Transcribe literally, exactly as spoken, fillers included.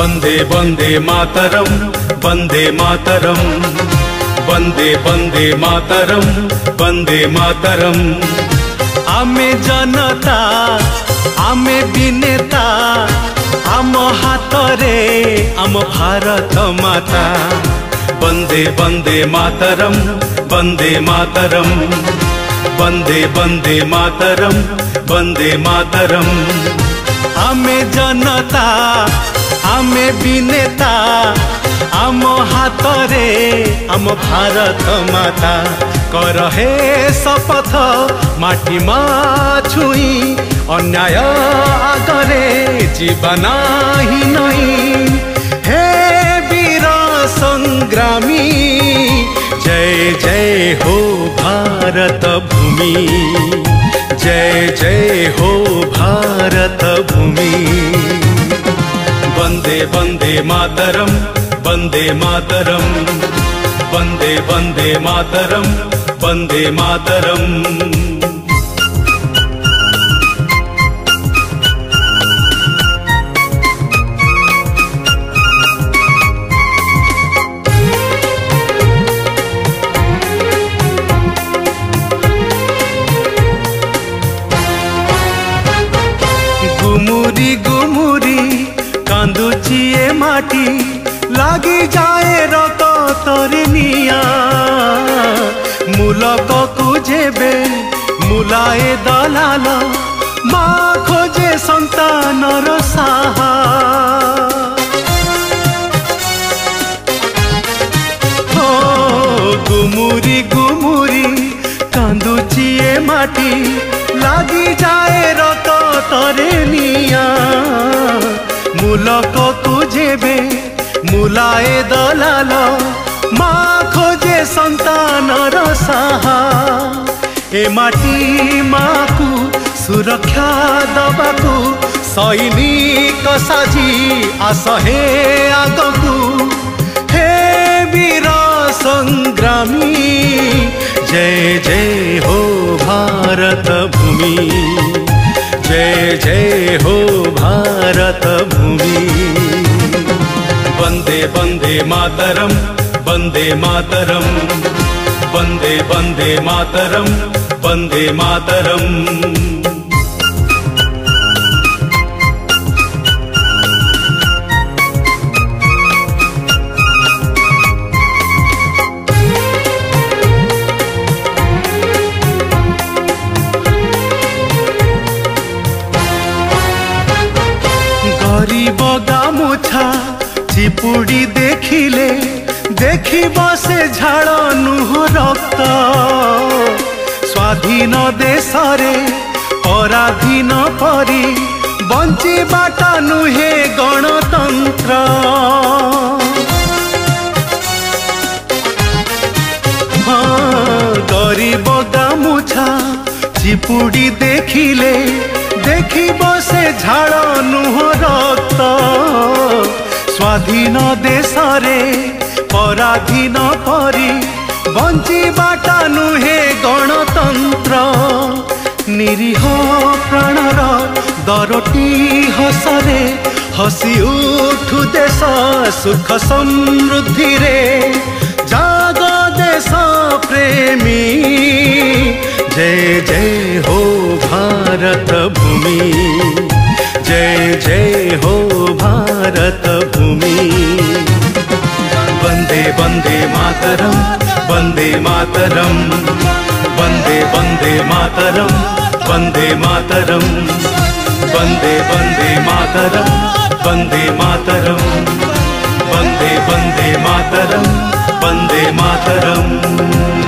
वंदे वंदे मातरम वंदे मातरम वंदे वंदे मातरम वंदे मातरम। आमे जनता आमे विनेता आम हातरे आम भारत माता। वंदे वंदे मातरम वंदे मातरम वंदे वंदे मातरम वंदे मातरम। आमे जनता आमे विनेता आम हातरे आम भारत माता। कर हे शपथ माटी मा छुई अन्याय आगरे जीवन ही नहीं। हे वीर संग्रामी जय जय हो भारत भूमि जय जय हो भारत भूमि। वंदे वंदे मातरम वंदे मातरम वंदे वंदे मातरम वंदे मातरम। गुमुरी गुमुरी कांदुची ए माटी लागी जाए रत तरनिया। मुलक को जेबे मुलाए दलाल माँ खोजे संतानर साहा। हो गुमुरी गुमुरी कांदुची ए माटी लागी जाए रत तरनिया। मुलक को जेबे मुलाए दलाल माँ खोजे संतानर साहा। ए माटी माँ को सुरक्षा दबाकू सैनिक साजी आस हे आगकू। हे वीर संग्रामी जय जय हो भारत भूमि जय जय हो भारत भूमि। वंदे वंदे मातरम वंदे मातरम वंदे वंदे मातरम वंदे मातरम। गरीब गामुछा चिपुड़ी देखिले देखिब से झाड़ नुह रक्त। स्वाधीन देश रे पराधीन परी बंचिबाटा नुहे गणतंत्र। हाँ गरीब गामुछा चिपुड़ी देखिले देखिब से झाड़ नुह रक्त। स्वाधीन देश रे पराधीन परी बंचिबाटा नुहे गणतंत्र। निरीह प्राणर दरटी हसरे हसी उठु देश सुख समृद्धि रे। जाग देश प्रेमी जय जय हो भारत भूमि जय जय हो भारत भूमि। वंदे वंदे मातरम वंदे मातरम वंदे वंदे मातरम वंदे मातरम वंदे वंदे मातरम वंदे मातरम वंदे वंदे मातरम वंदे मातरम।